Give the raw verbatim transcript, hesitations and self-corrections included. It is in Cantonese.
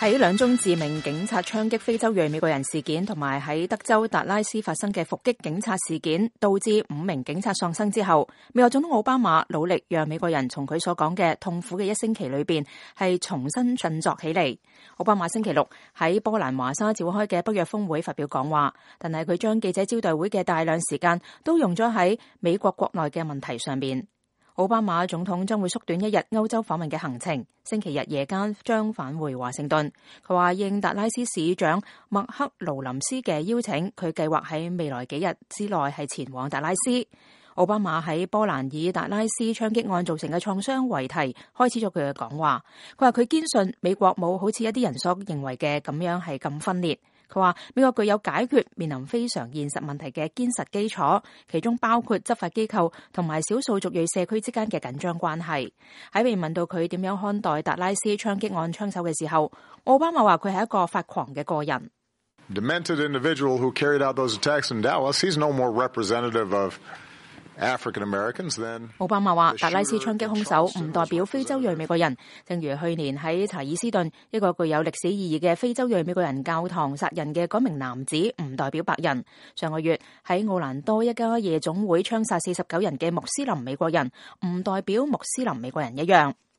喺兩宗致命警察槍擊非洲裔美國人事件，同埋喺德州達拉斯發生嘅伏擊警察事件，導致五名警察喪生之後，美國總統奧巴馬努力讓美國人從佢所講嘅痛苦嘅一星期裏邊係重新振作起嚟。奧巴馬星期六喺波蘭華沙召開嘅北約峰會發表講話，但係佢將記者招待會嘅大量時間都用咗喺美國國內嘅問題上面。奧巴馬總統將會縮短一日歐洲訪問嘅行程，星期日夜間將返回華盛頓。佢話應達拉斯市長麥克勞林斯嘅邀請，佢計劃喺未來幾日之內係前往達拉斯。奧巴馬喺波蘭以達拉斯槍擊案造成嘅創傷為題，開始咗佢嘅講話。佢話佢堅信美國冇好似一啲人所認為嘅咁樣係咁分裂。佢話美國具有解決面臨非常現實問題嘅堅實基礎，其中包括執法機構同埋少數族裔社區之間嘅緊張關係。喺被問到佢點樣看待達拉斯槍擊案槍手嘅時候，奧巴馬話佢係一個發狂嘅個人。 Demented individual who carried out those attacks in Dallas, he's no more representative of African Americans than 奧巴馬話達拉斯槍擊兇手唔代表非洲裔美國人，正如去年喺查爾斯頓一個具有歷史意義嘅非洲裔美國人教堂殺人嘅嗰名男子唔代表白人。上個月喺奧蘭多一家夜總會槍殺四十九人嘅穆斯林美國人唔代表穆斯林美國人一樣。